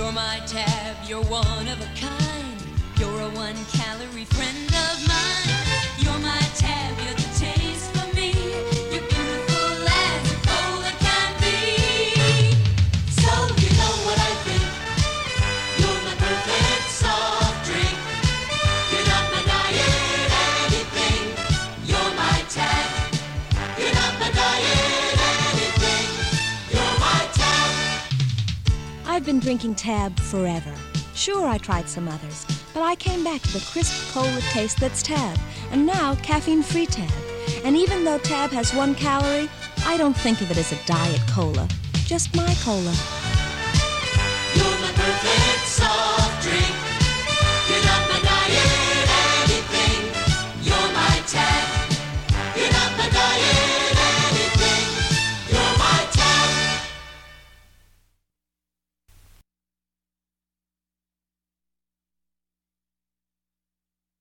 You're my Tab, you're one of a kind. You're a 1-calorie friend of mine. You're my Tab, you're the taste for me. You're beautiful as a cola can be. So you know what I think. You're my perfect soft drink. You're not my diet anything. You're my Tab. You're not my diet anything. You're my Tab. I've been drinking Tab forever. Sure, I tried some others, but I came back to the crisp cola taste that's Tab, and now caffeine-free Tab. And even though Tab has 1 calorie, I don't think of it as a diet cola, just my cola.